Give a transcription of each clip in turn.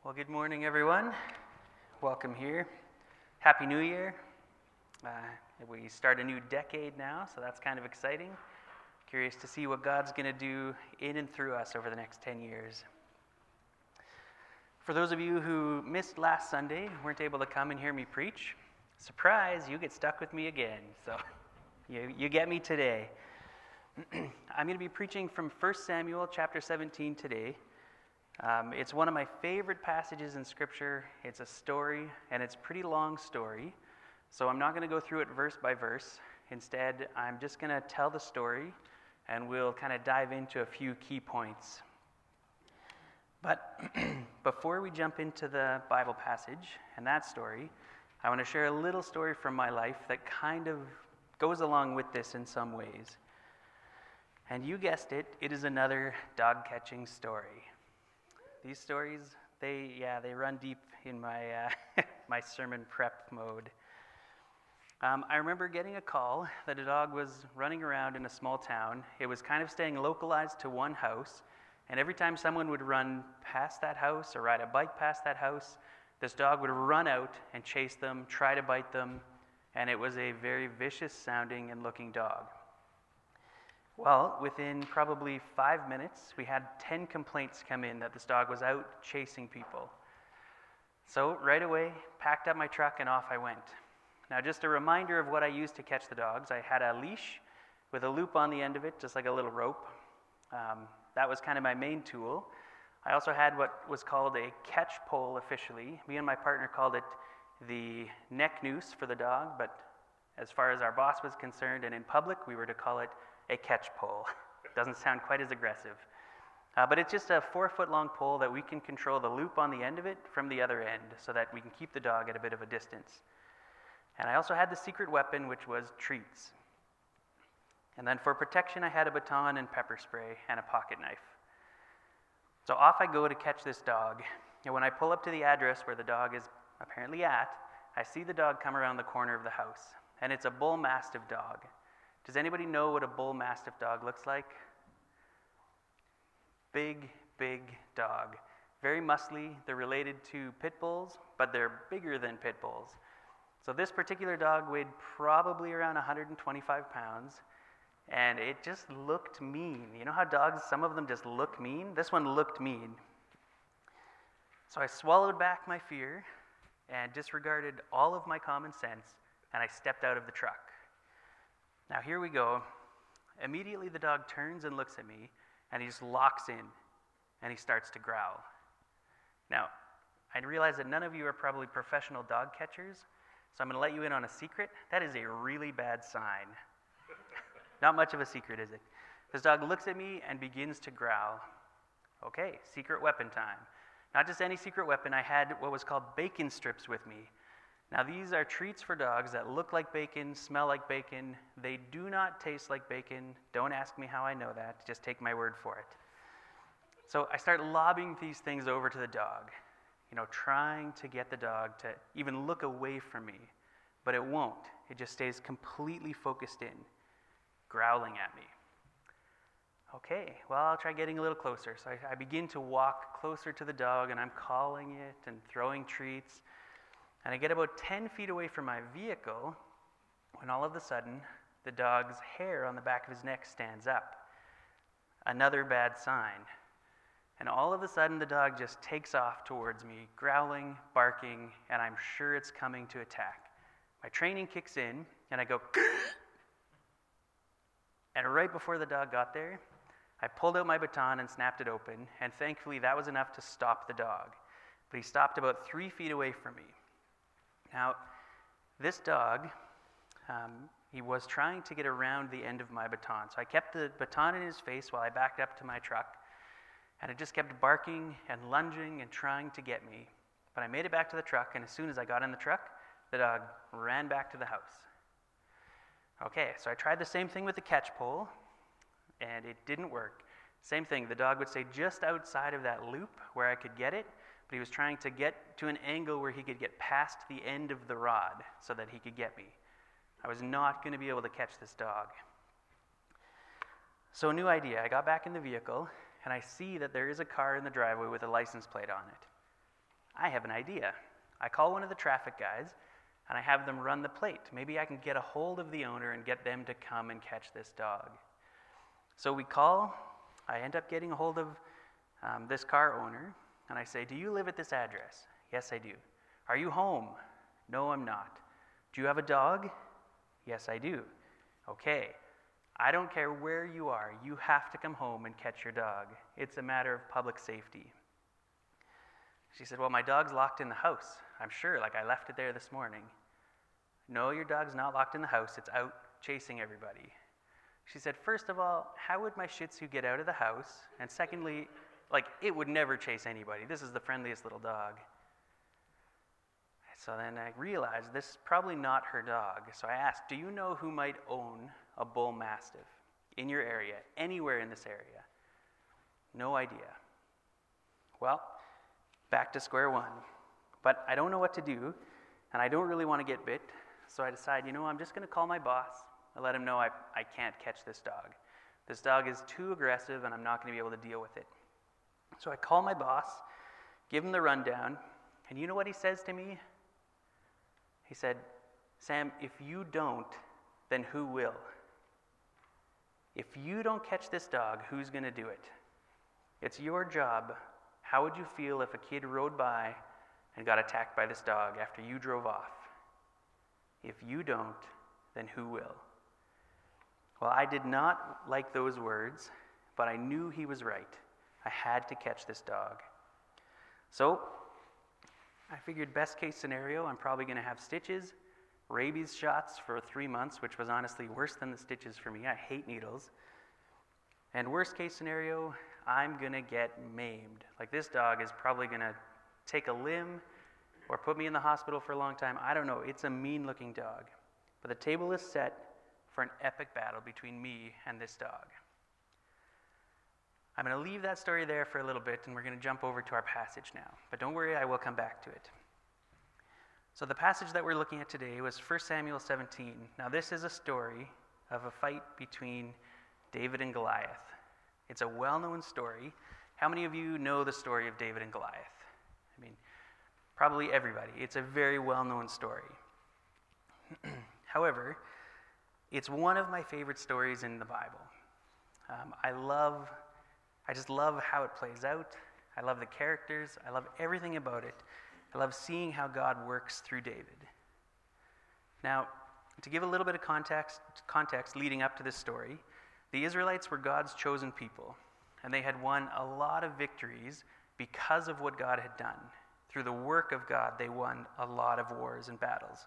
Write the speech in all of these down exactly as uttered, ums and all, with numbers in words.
Well, good morning, everyone. Welcome here. Happy New Year. Uh, we start a new decade now, so that's kind of exciting. Curious to see what God's going to do in and through us over the next ten years. For those of you who missed last Sunday, weren't able to come and hear me preach, surprise, you get stuck with me again. So you, you get me today. I'm going to be preaching from First Samuel chapter seventeen today. Um, it's one of my favorite passages in Scripture. It's a story, and it's a pretty long story. So I'm not going to go through it verse by verse. Instead, I'm just going to tell the story, and we'll kind of dive into a few key points. But before we jump into the Bible passage and that story, I want to share a little story from my life that kind of goes along with this in some ways. And you guessed it, it is another dog-catching story. These stories, they, yeah, they run deep in my uh, my sermon prep mode. Um, I remember getting a call that a dog was running around in a small town. It was kind of staying localized to one house, and every time someone would run past that house or ride a bike past that house, this dog would run out and chase them, try to bite them, and it was a very vicious sounding and looking dog. Well, within probably five minutes, we had ten complaints come in that this dog was out chasing people. So right away, packed up my truck and off I went. Now, just a reminder of what I used to catch the dogs. I had a leash with a loop on the end of it, just like a little rope. Um, that was kind of my main tool. I also had what was called a catch pole officially. Me and my partner called it the neck noose for the dog, but as far as our boss was concerned and in public, we were to call it a catch pole. Doesn't sound quite as aggressive. Uh, but it's just a four-foot-long pole that we can control the loop on the end of it from the other end so that we can keep the dog at a bit of a distance. And I also had the secret weapon, which was treats. And then for protection, I had a baton and pepper spray and a pocket knife. So off I go to catch this dog. And when I pull up to the address where the dog is apparently at, I see the dog come around the corner of the house. And it's a bull mastiff dog. Does anybody know what a bull mastiff dog looks like? Big, big dog. Very muscly. They're related to pit bulls, but they're bigger than pit bulls. So this particular dog weighed probably around one hundred twenty-five pounds, and it just looked mean. You know how dogs, some of them just look mean? This one looked mean. So I swallowed back my fear and disregarded all of my common sense, and I stepped out of the truck. Now here we go. Immediately the dog turns and looks at me, and he just locks in, and he starts to growl. Now, I realize that none of you are probably professional dog catchers, so I'm going to let you in on a secret. That is a really bad sign. Not much of a secret, is it? This dog looks at me and begins to growl. Okay, secret weapon time. Not just any secret weapon. I had what was called bacon strips with me. Now, these are treats for dogs that look like bacon, smell like bacon. They do not taste like bacon. Don't ask me how I know that. Just take my word for it. So I start lobbing these things over to the dog, you know, trying to get the dog to even look away from me. But it won't. It just stays completely focused in, growling at me. Okay, well, I'll try getting a little closer. So I, I begin to walk closer to the dog, and I'm calling it and throwing treats. And I get about ten feet away from my vehicle when all of a sudden the dog's hair on the back of his neck stands up. Another bad sign. And all of a sudden the dog just takes off towards me, growling, barking, and I'm sure it's coming to attack. My training kicks in and I go, and right before the dog got there, I pulled out my baton and snapped it open, and thankfully that was enough to stop the dog. But he stopped about three feet away from me. Now, this dog, um, he was trying to get around the end of my baton. So I kept the baton in his face while I backed up to my truck, and it just kept barking and lunging and trying to get me. But I made it back to the truck, and as soon as I got in the truck, the dog ran back to the house. Okay, so I tried the same thing with the catch pole, and it didn't work. Same thing, the dog would stay just outside of that loop where I could get it, but he was trying to get to an angle where he could get past the end of the rod so that he could get me. I was not going to be able to catch this dog. So a new idea. I got back in the vehicle, and I see that there is a car in the driveway with a license plate on it. I have an idea. I call one of the traffic guys, and I have them run the plate. Maybe I can get a hold of the owner and get them to come and catch this dog. So we call. I end up getting a hold of um, this car owner, and I say, do you live at this address? Yes, I do. Are you home? No, I'm not. Do you have a dog? Yes, I do. Okay. I don't care where you are. You have to come home and catch your dog. It's a matter of public safety. She said, well, my dog's locked in the house. I'm sure, like I left it there this morning. No, your dog's not locked in the house. It's out chasing everybody. She said, first of all, how would my Shih Tzu get out of the house? And secondly, like, it would never chase anybody. This is the friendliest little dog. So then I realized this is probably not her dog. So I asked, do you know who might own a bull mastiff in your area, anywhere in this area? No idea. Well, back to square one. But I don't know what to do, and I don't really want to get bit. So I decide, you know, I'm just going to call my boss and let him know I, I can't catch this dog. This dog is too aggressive, and I'm not going to be able to deal with it. So I call my boss, give him the rundown, and you know what he says to me? He said, Sam, if you don't, then who will? If you don't catch this dog, who's going to do it? It's your job. How would you feel if a kid rode by and got attacked by this dog after you drove off? If you don't, then who will? Well, I did not like those words, but I knew he was right. I had to catch this dog. So I figured best case scenario, I'm probably going to have stitches, rabies shots for three months, which was honestly worse than the stitches for me. I hate needles. And worst case scenario, I'm going to get maimed. Like, this dog is probably going to take a limb or put me in the hospital for a long time. I don't know. It's a mean-looking dog. But the table is set for an epic battle between me and this dog. I'm going to leave that story there for a little bit, and we're going to jump over to our passage now. But don't worry, I will come back to it. So the passage that we're looking at today was First Samuel seventeen. Now, this is a story of a fight between David and Goliath. It's a well-known story. How many of you know the story of David and Goliath? I mean, probably everybody. It's a very well-known story. However, it's one of my favorite stories in the Bible. Um, I love, I just love how it plays out. I love the characters. I love everything about it. I love seeing how God works through David. Now, to give a little bit of context, context leading up to this story, the Israelites were God's chosen people, and they had won a lot of victories because of what God had done. Through the work of God, they won a lot of wars and battles.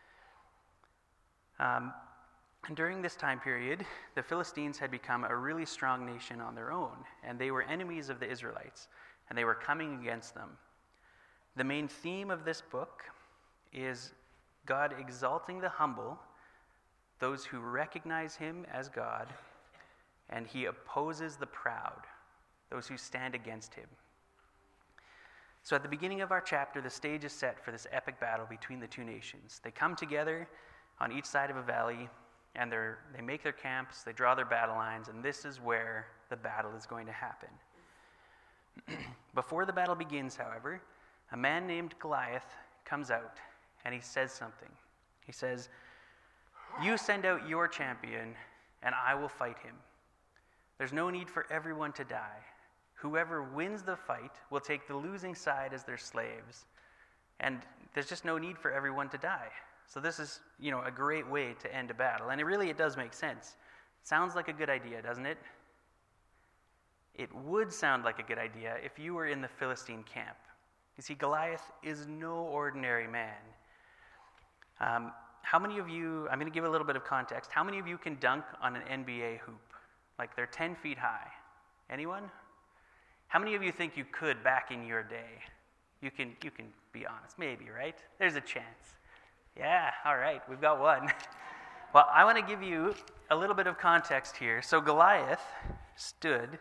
Um, and during this time period, the Philistines had become a really strong nation on their own, and they were enemies of the Israelites, and they were coming against them. The main theme of this book is God exalting the humble, those who recognize him as God, and he opposes the proud, those who stand against him. So at the beginning of our chapter, the stage is set for this epic battle between the two nations. They come together on each side of a valley, and they're, they make their camps, they draw their battle lines, and this is where the battle is going to happen. Before the battle begins, however, a man named Goliath comes out, and he says something. He says, "You send out your champion, and I will fight him. There's no need for everyone to die. Whoever wins the fight will take the losing side as their slaves. And there's just no need for everyone to die." So this is, you know, a great way to end a battle. And it really, it does make sense. Sounds like a good idea, doesn't it? It would sound like a good idea if you were in the Philistine camp. You see, Goliath is no ordinary man. Um, how many of you, I'm going to give a little bit of context, how many of you can dunk on an N B A hoop? Like, they're ten feet high. Anyone? How many of you think you could back in your day? You can, you can be honest, maybe, right? There's a chance. Yeah, all right, we've got one. Well, I want to give you a little bit of context here. So Goliath stood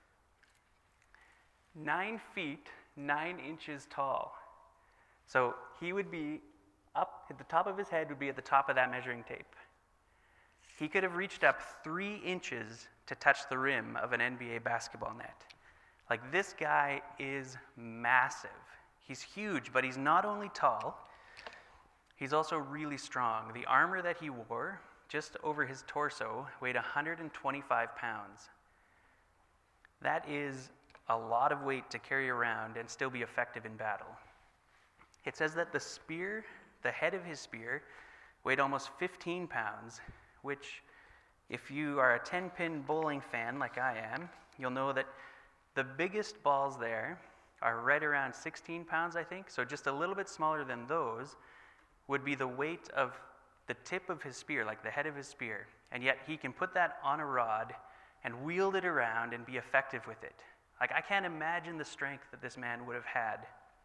nine feet, nine inches tall. So he would be up, at the top of his head would be at the top of that measuring tape. He could have reached up three inches to touch the rim of an N B A basketball net. Like, this guy is massive. He's huge, but he's not only tall, he's also really strong. The armor that he wore, just over his torso, weighed one hundred twenty-five pounds. That is a lot of weight to carry around and still be effective in battle. It says that the spear, the head of his spear, weighed almost fifteen pounds, which, if you are a ten-pin bowling fan like I am, you'll know that the biggest balls there are right around sixteen pounds, I think. So just a little bit smaller than those would be the weight of the tip of his spear, like the head of his spear. And yet he can put that on a rod and wield it around and be effective with it. Like, I can't imagine the strength that this man would have had.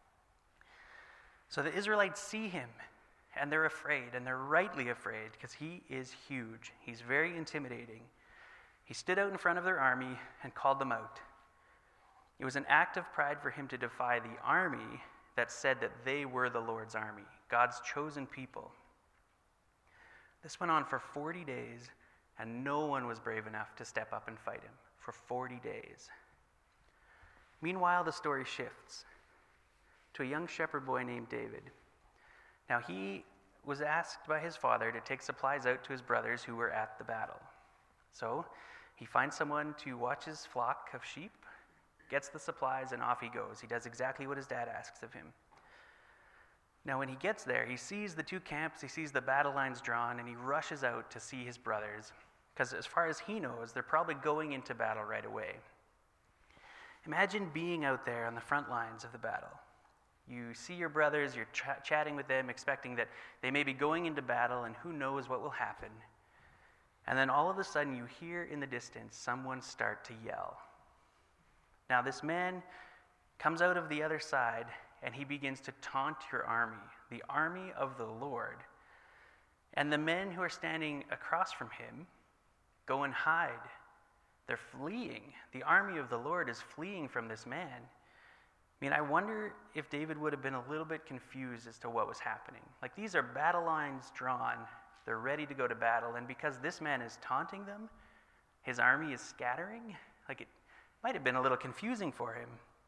So the Israelites see him, and they're afraid, and they're rightly afraid, because he is huge. He's very intimidating. He stood out in front of their army and called them out. It was an act of pride for him to defy the army that said that they were the Lord's army, God's chosen people. This went on for forty days, and no one was brave enough to step up and fight him for forty days. Meanwhile, the story shifts to a young shepherd boy named David. Now, he was asked by his father to take supplies out to his brothers who were at the battle. So he finds someone to watch his flock of sheep, gets the supplies, and off he goes. He does exactly what his dad asks of him. Now, when he gets there, he sees the two camps, he sees the battle lines drawn, and he rushes out to see his brothers, because as far as he knows, they're probably going into battle right away. Imagine being out there on the front lines of the battle. You see your brothers, you're ch- chatting with them, expecting that they may be going into battle, and who knows what will happen. And then all of a sudden, you hear in the distance someone start to yell. Now, this man comes out of the other side, and he begins to taunt your army, the army of the Lord. And the men who are standing across from him go and hide. They're fleeing. The army of the Lord is fleeing from this man. I mean, I wonder if David would have been a little bit confused as to what was happening. Like, these are battle lines drawn. They're ready to go to battle. And because this man is taunting them, his army is scattering. Like, it might have been a little confusing for him.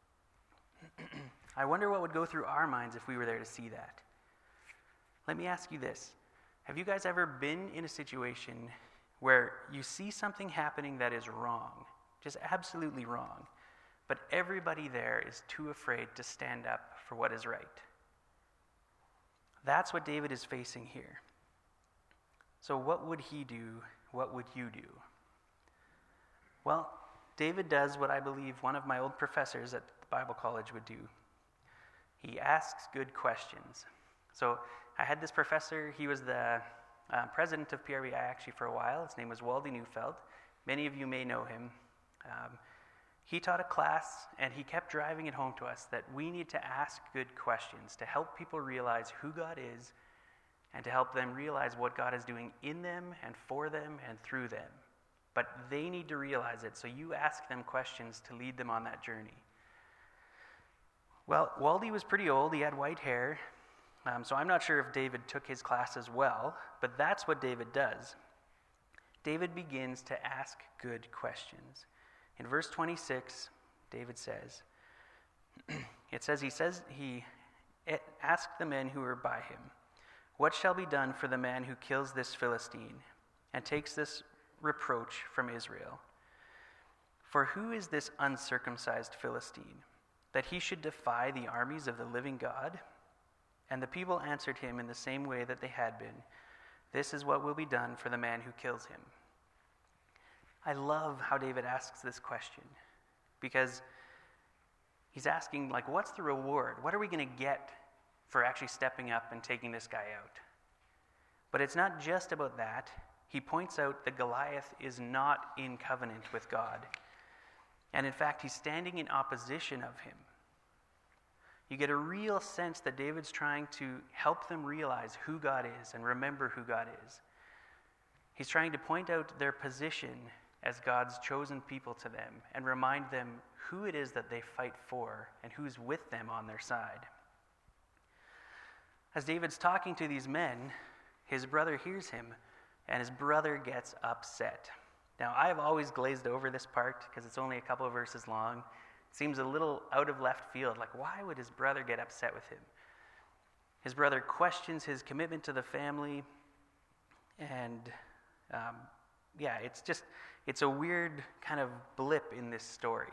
I wonder what would go through our minds if we were there to see that. Let me ask you this. Have you guys ever been in a situation where you see something happening that is wrong, just absolutely wrong, but everybody there is too afraid to stand up for what is right? That's what David is facing here. So what would he do? What would you do? Well, David does what I believe one of my old professors at the Bible college would do. He asks good questions. So I had this professor, he was the uh, president of P R B I actually for a while. His name was Waldy Neufeld. Many of you may know him. Um, he taught a class, and he kept driving it home to us that we need to ask good questions to help people realize who God is and to help them realize what God is doing in them and for them and through them. But they need to realize it, so you ask them questions to lead them on that journey. Well, Waldy was pretty old. He had white hair. Um, so I'm not sure if David took his class as well, but that's what David does. David begins to ask good questions. In verse twenty-six, David says, it says, he says, he asked the men who were by him, "What shall be done for the man who kills this Philistine and takes this reproach from Israel? For who is this uncircumcised Philistine, that he should defy the armies of the living God?" And the people answered him in the same way that they had been, "This is what will be done for the man who kills him." I love how David asks this question, because he's asking, like, what's the reward? What are we going to get for actually stepping up and taking this guy out? But it's not just about that. He points out that Goliath is not in covenant with God. And in fact, he's standing in opposition of him. You get a real sense that David's trying to help them realize who God is and remember who God is. He's trying to point out their position as God's chosen people to them and remind them who it is that they fight for and who's with them on their side. As David's talking to these men, his brother hears him, and his brother gets upset. Now, I've always glazed over this part because it's only a couple of verses long. seems a little out of left field. Like, why would his brother get upset with him? His brother questions his commitment to the family, and um, yeah, it's just, it's a weird kind of blip in this story.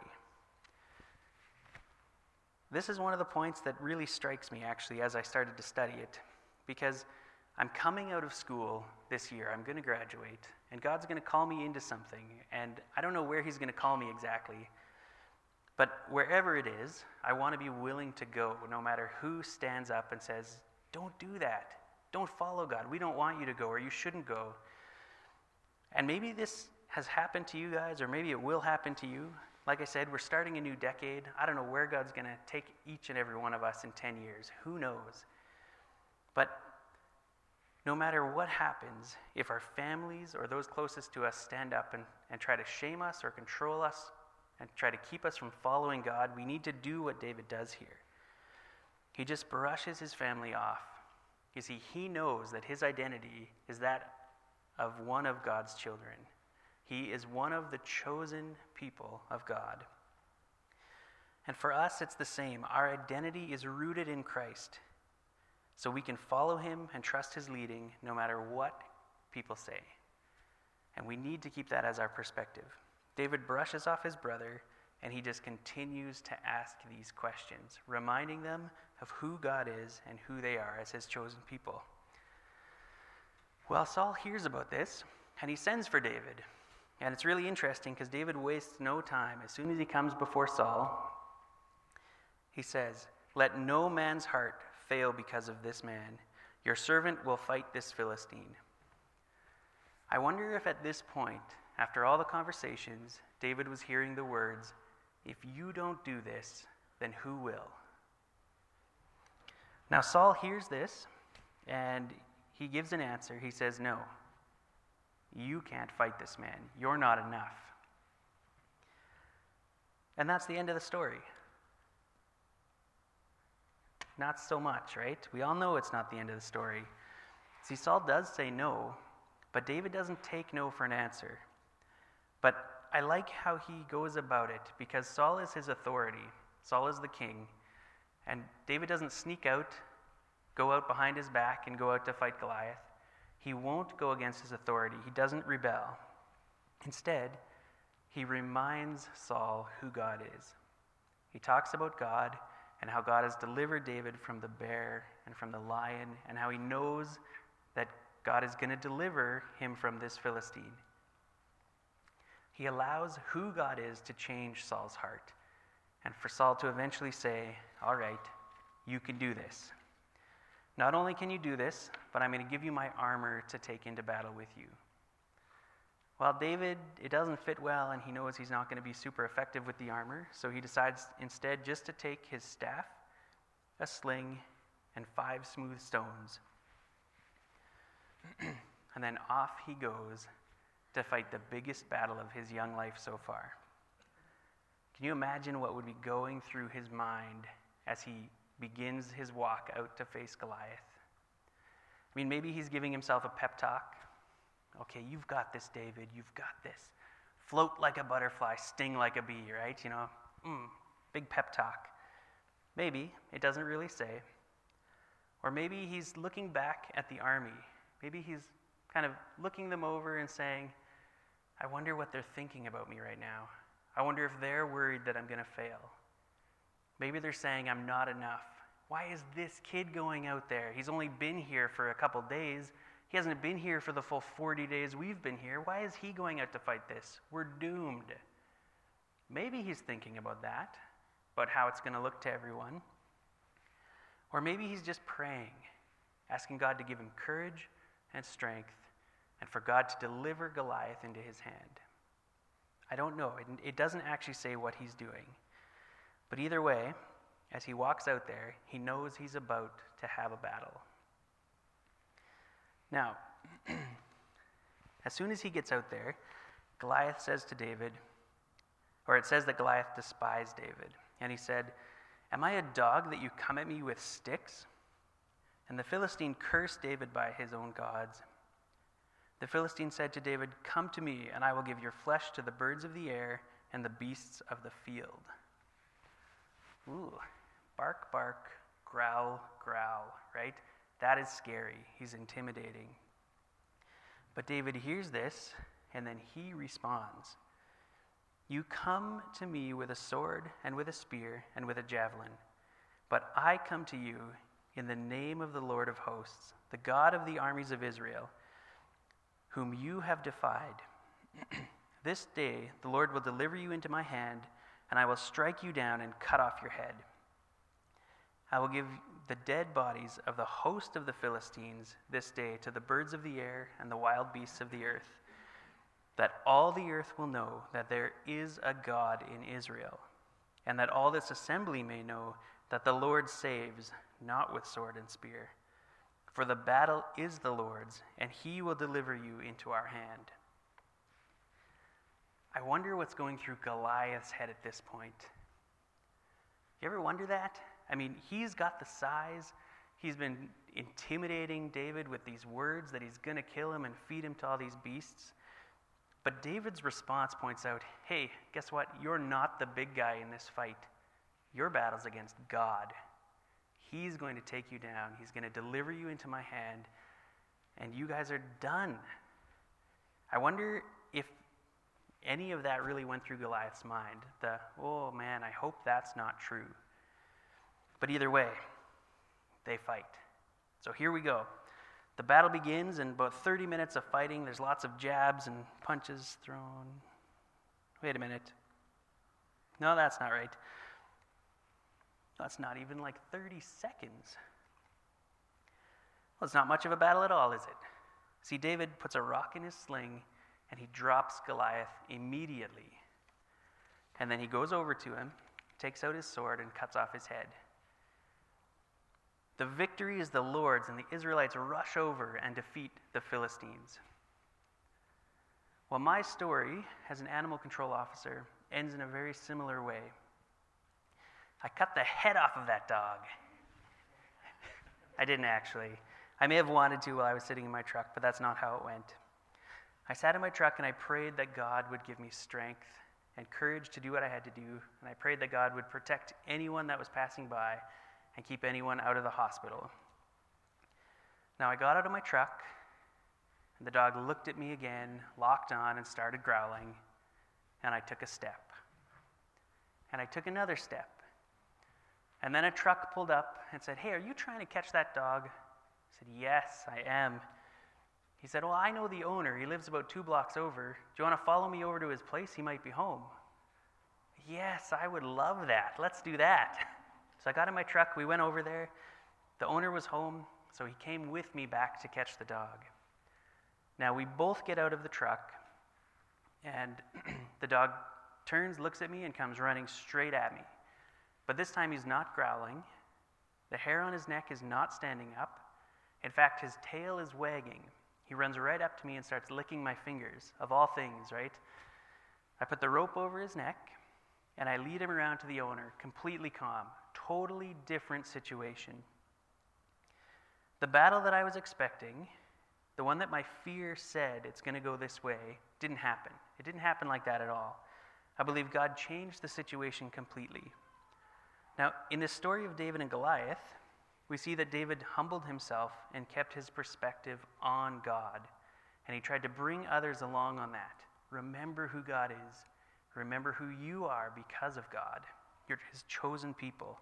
This is one of the points that really strikes me, actually, as I started to study it, because I'm coming out of school this year. I'm going to graduate, and God's going to call me into something, and I don't know where he's going to call me exactly, but wherever it is, I want to be willing to go, no matter who stands up and says, don't do that. Don't follow God. We don't want you to go, or you shouldn't go. And maybe this has happened to you guys, or maybe it will happen to you. Like I said, we're starting a new decade. I don't know where God's going to take each and every one of us in ten years. Who knows? But no matter what happens, if our families or those closest to us stand up and, and try to shame us or control us and try to keep us from following God, we need to do what David does here. He just brushes his family off. You see, he knows that his identity is that of one of God's children. He is one of the chosen people of God. And for us, it's the same. Our identity is rooted in Christ. So we can follow him and trust his leading no matter what people say. And we need to keep that as our perspective. David brushes off his brother, and he just continues to ask these questions, reminding them of who God is and who they are as his chosen people. Well, Saul hears about this, and he sends for David. And it's really interesting because David wastes no time. As soon as he comes before Saul, he says, "Let no man's heart fail because of this man. Your servant will fight this Philistine." I wonder if at this point, after all the conversations, David was hearing the words, "If you don't do this, then who will?" Now Saul hears this, and he gives an answer. He says, "No, you can't fight this man. You're not enough." And that's the end of the story. Not so much, right? We all know it's not the end of the story. See, Saul does say no, but David doesn't take no for an answer. But I like how he goes about it, because Saul is his authority. Saul is the king. And David doesn't sneak out, go out behind his back, and go out to fight Goliath. He won't go against his authority. He doesn't rebel. Instead, he reminds Saul who God is. He talks about God and how God has delivered David from the bear and from the lion, and how he knows that God is going to deliver him from this Philistine. He allows who God is to change Saul's heart, and for Saul to eventually say, "All right, you can do this. Not only can you do this, but I'm going to give you my armor to take into battle with you." Well, David, it doesn't fit well, and he knows he's not going to be super effective with the armor, so he decides instead just to take his staff, a sling, and five smooth stones. And then off he goes to fight the biggest battle of his young life so far. Can you imagine what would be going through his mind as he begins his walk out to face Goliath? I mean, maybe he's giving himself a pep talk. "Okay, you've got this, David. You've got this. Float like a butterfly, sting like a bee," right? You know, mm, big pep talk. Maybe. It doesn't really say. Or maybe he's looking back at the army. Maybe he's kind of looking them over and saying, "I wonder what they're thinking about me right now. I wonder if they're worried that I'm going to fail." Maybe they're saying, "I'm not enough. Why is this kid going out there? He's only been here for a couple days. He hasn't been here for the full forty days we've been here. Why is he going out to fight this? We're doomed." Maybe he's thinking about that, about how it's going to look to everyone. Or maybe he's just praying, asking God to give him courage and strength, and for God to deliver Goliath into his hand. I don't know. It, it doesn't actually say what he's doing. But either way, as he walks out there, he knows he's about to have a battle. Now, as soon as he gets out there, Goliath says to David, or it says that Goliath despised David. And he said, "Am I a dog that you come at me with sticks?" And the Philistine cursed David by his own gods. The Philistine said to David, "Come to me, and I will give your flesh to the birds of the air and the beasts of the field." Ooh, bark, bark, growl, growl, right? That is scary. He's intimidating. But David hears this, and then he responds. You come to me with a sword and with a spear and with a javelin, but I come to you in the name of the Lord of hosts, the God of the armies of Israel, whom you have defied. This day the Lord will deliver you into my hand, and I will strike you down and cut off your head. I will give the dead bodies of the host of the Philistines this day to the birds of the air and the wild beasts of the earth, that all the earth will know that there is a God in Israel, and that all this assembly may know that the Lord saves, not with sword and spear. For the battle is the Lord's, and he will deliver you into our hand. I wonder what's going through Goliath's head at this point. You ever wonder that? I mean, he's got the size. He's been intimidating David with these words that he's going to kill him and feed him to all these beasts. But David's response points out, hey, guess what? You're not the big guy in this fight. Your battle's against God. He's going to take you down. He's going to deliver you into my hand, and you guys are done. I wonder if any of that really went through Goliath's mind. The, oh man, I hope that's not true. But either way, they fight. So here we go. The battle begins in about thirty minutes of fighting. There's lots of jabs and punches thrown. Wait a minute. No, that's not right. That's not even like thirty seconds. Well, it's not much of a battle at all, is it? See, David puts a rock in his sling, and he drops Goliath immediately. And then he goes over to him, takes out his sword, and cuts off his head. The victory is the Lord's, and the Israelites rush over and defeat the Philistines. Well, my story as an animal control officer ends in a very similar way. I cut the head off of that dog. I didn't actually. I may have wanted to while I was sitting in my truck, but that's not how it went. I sat in my truck and I prayed that God would give me strength and courage to do what I had to do, and I prayed that God would protect anyone that was passing by and keep anyone out of the hospital. Now I got out of my truck, and the dog looked at me again, locked on, and started growling, and I took a step. And I took another step. And then a truck pulled up and said, hey, are you trying to catch that dog? I said, yes, I am. He said, well, I know the owner. He lives about two blocks over. Do you want to follow me over to his place? He might be home. Yes, I would love that. Let's do that. So I got in my truck. We went over there. The owner was home, so he came with me back to catch the dog. Now, we both get out of the truck, and the dog turns, looks at me, and comes running straight at me. But this time he's not growling. The hair on his neck is not standing up. In fact, his tail is wagging. He runs right up to me and starts licking my fingers, of all things, right? I put the rope over his neck, and I lead him around to the owner, completely calm. Totally different situation. The battle that I was expecting, the one that my fear said it's going to go this way, didn't happen. It didn't happen like that at all. I believe God changed the situation completely. Now, in this story of David and Goliath, we see that David humbled himself and kept his perspective on God. And he tried to bring others along on that. Remember who God is. Remember who you are because of God. You're his chosen people.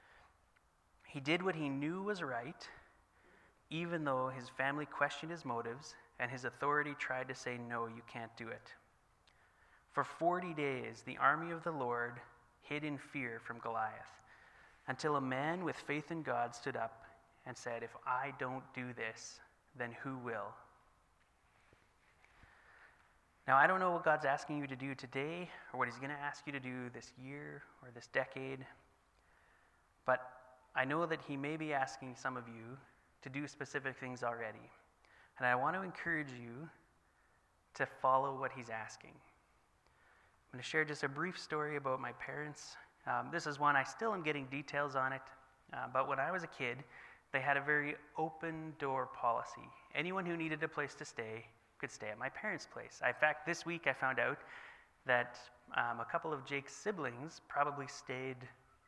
He did what he knew was right, even though his family questioned his motives and his authority tried to say, no, you can't do it. For forty days, the army of the Lord hid in fear from Goliath, until a man with faith in God stood up and said, if I don't do this, then who will? Now, I don't know what God's asking you to do today or what he's going to ask you to do this year or this decade, but I know that he may be asking some of you to do specific things already. And I want to encourage you to follow what he's asking. I'm going to share just a brief story about my parents. Um, this is one I still am getting details on it, uh, but when I was a kid, they had a very open door policy. Anyone who needed a place to stay could stay at my parents' place. In fact, this week I found out that um, a couple of Jake's siblings probably stayed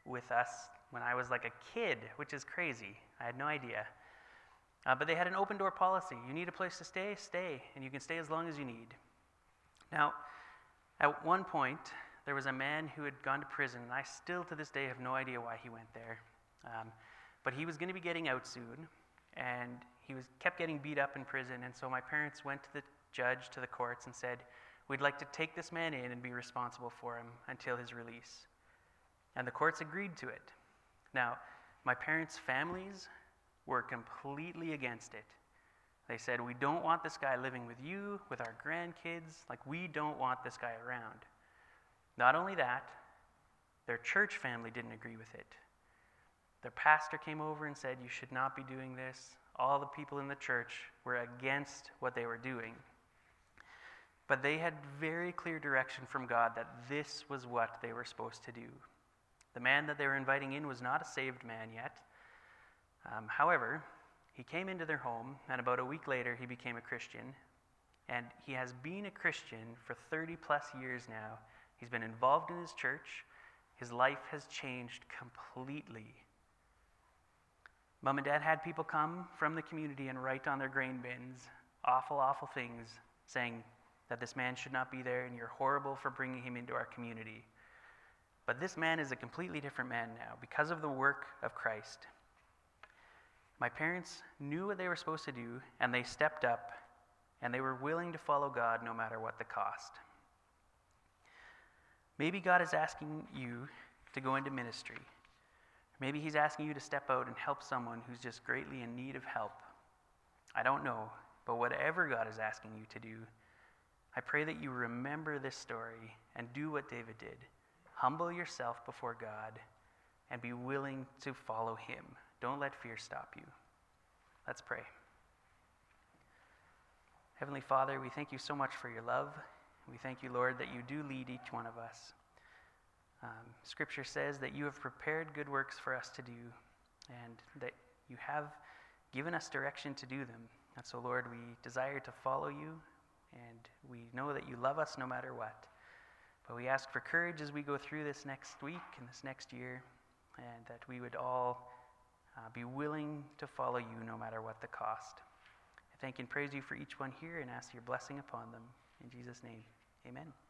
with us when I was like a kid, which is crazy. I had no idea. Uh, but they had an open door policy. You need a place to stay, stay, and you can stay as long as you need. Now, at one point, there was a man who had gone to prison, and I still to this day have no idea why he went there. Um, but he was going to be getting out soon, and he was kept getting beat up in prison, and so my parents went to the judge, to the courts, and said, we'd like to take this man in and be responsible for him until his release. And the courts agreed to it. Now, my parents' families were completely against it. They said, we don't want this guy living with you, with our grandkids. Like, we don't want this guy around. Not only that, their church family didn't agree with it. Their pastor came over and said, you should not be doing this. All the people in the church were against what they were doing. But they had very clear direction from God that this was what they were supposed to do. The man that they were inviting in was not a saved man yet. Um, however, he came into their home, and about a week later, he became a Christian. And he has been a Christian for thirty plus years now. He's been involved in his church. His life has changed completely. Mom and Dad had people come from the community and write on their grain bins awful, awful things, saying that this man should not be there and you're horrible for bringing him into our community. But this man is a completely different man now because of the work of Christ. My parents knew what they were supposed to do, and they stepped up, and they were willing to follow God no matter what the cost. Maybe God is asking you to go into ministry. Maybe he's asking you to step out and help someone who's just greatly in need of help. I don't know, but whatever God is asking you to do, I pray that you remember this story and do what David did. Humble yourself before God and be willing to follow him. Don't let fear stop you. Let's pray. Heavenly Father, we thank you so much for your love. We thank you, Lord, that you do lead each one of us. Um, scripture says that you have prepared good works for us to do, and that you have given us direction to do them. And so, Lord, we desire to follow you, and we know that you love us no matter what. But we ask for courage as we go through this next week and this next year, and that we would all uh, be willing to follow you no matter what the cost. I thank and praise you for each one here and ask your blessing upon them. In Jesus' name, amen.